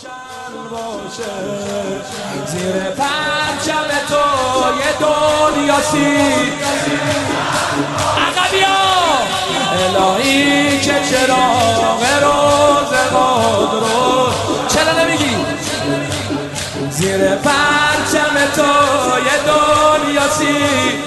باشه زیر پرچم تو یه دنیاسی عقبیا الهی که چراغ روز قدر چرا نمیگی زیر پرچم تو یه دنیاسی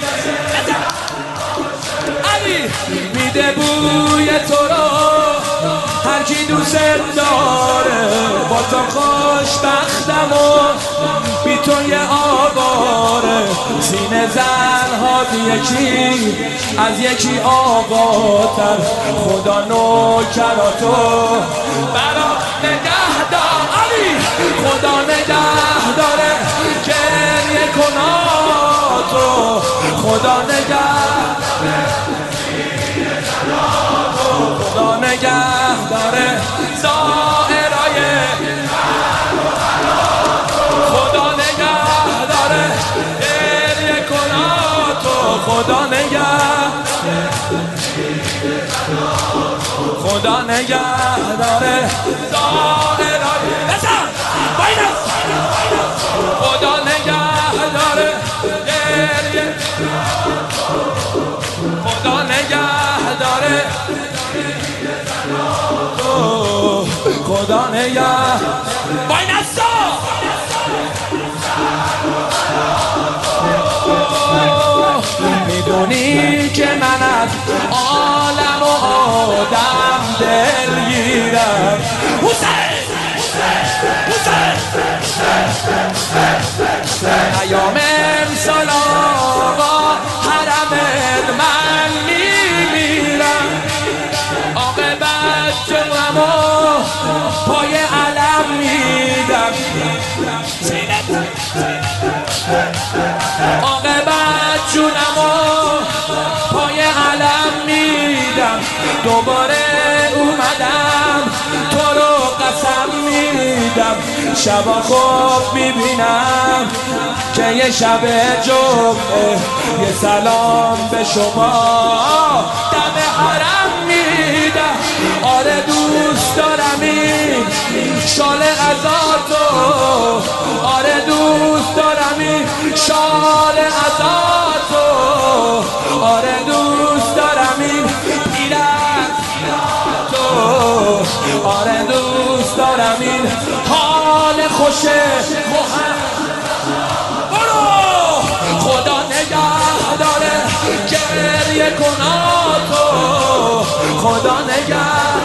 علی میده بوی تو رو هر کی دوست داره با تو خوشبختم و بی تو یه آواره سینه زنها یکی از یکی آقاتر خدا نوکراتو برا نگه دار علی خدا نگه داره گریه کناتو خدا نگه خدا نگه داره زائرای خدا نگه داره گریه کناتو خدا نگه خدا نگه داره زائرای بزن باینس خدا نگه داره گریه خدا نگه داره خدا نگه باینسا میدونی که من از عالم و آدم دلگیرم حسین ایام امسال آقا حرمت من میمیرم عاقبت جونمو پای علم میدم عاقبت جونمو پای علم میدم دوباره اومدم تو رو قسم میدم شبا خوب میبینم که یه شب جمعه یه سلام به شما دم حرم میدم آره دوست دارم این شال عزاتو آره دوست دارم این شال عزاتو آره دوست دارم این پیرت تو آره دوست دارم این حال خوش برو خدا نگه داره گریه کناتو خدا نگه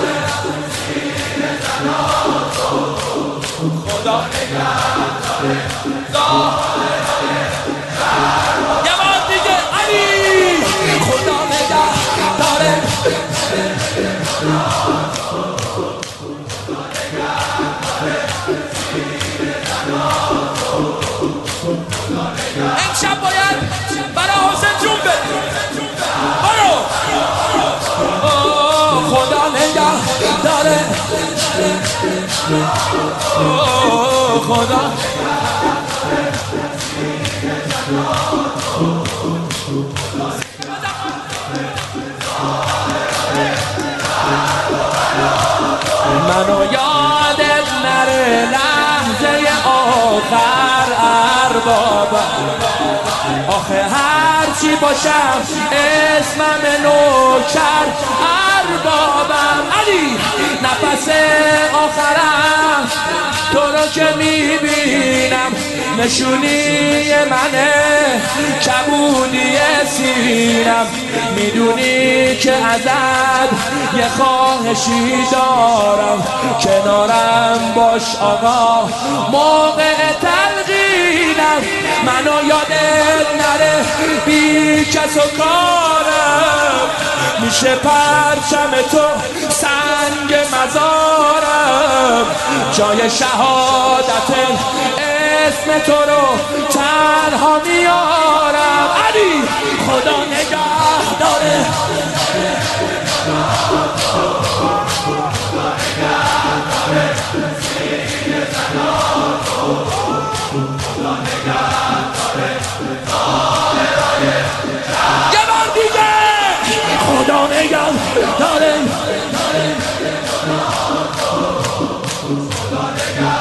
خدا نگه یه بار دیگه علی خدا نگه داره امشب باید برای حسین جون بدی برو خدا نگه داره خدا منو یادت نره لحظه آخر اربابم آخه هرچی باشم اسمم نوکر اربابم علی نفس آخرم تو رو که میبینم نشونی منه کبودی سینم میدونی که ازت یه خواهشی دارم کنارم باش آقا موقع تلقینم منو یادت نره بی کس و کارم میشه پرچم تو سنگ مزارم جای شهادت اسم تو رو تنها میارم علی خدا نگه داره یه بار دیگه خدا نگه داره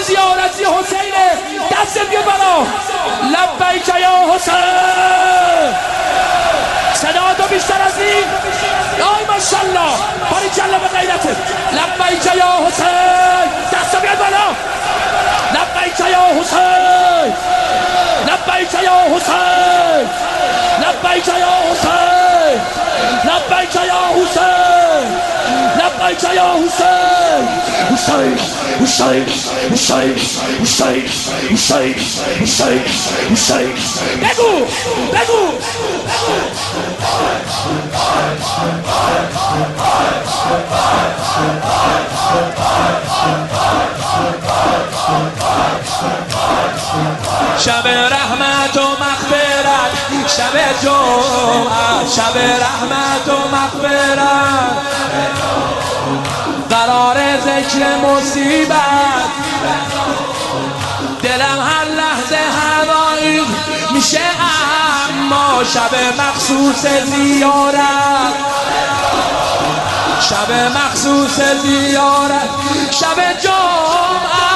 زیارتی حسینه. دست بیار بالا. لبیک یا حسین. صدا تو بیشتر از این. آی ماشاءالله. باریکلا به غیرتت. لبیک یا حسین. دست بیار بالا. لبیک یا حسین. لبیک یا حسین. لبیک یا حسین. لبیک یا حسین. لبیک یا حسین. حسین حسین حسین حسین حسین حسین حسین. بگو بگو. شب رحمت و مغفرت، شب جمعه، شب رحمت و مغفرت، قرار ذکر مصیبت، دلم هر لحظه هوایی میشه اما شب مخصوص زیارت، شب مخصوص زیارت، شب جمعه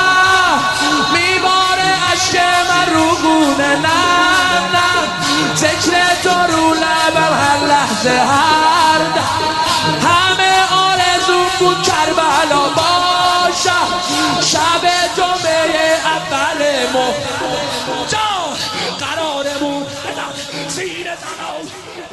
میباره اشک من رو گونه، نه ذکر تو رو لبم هر لحظه هر همه آرزو بود کربلا باشه شب جمعه اول جان قرارمون سینه زنان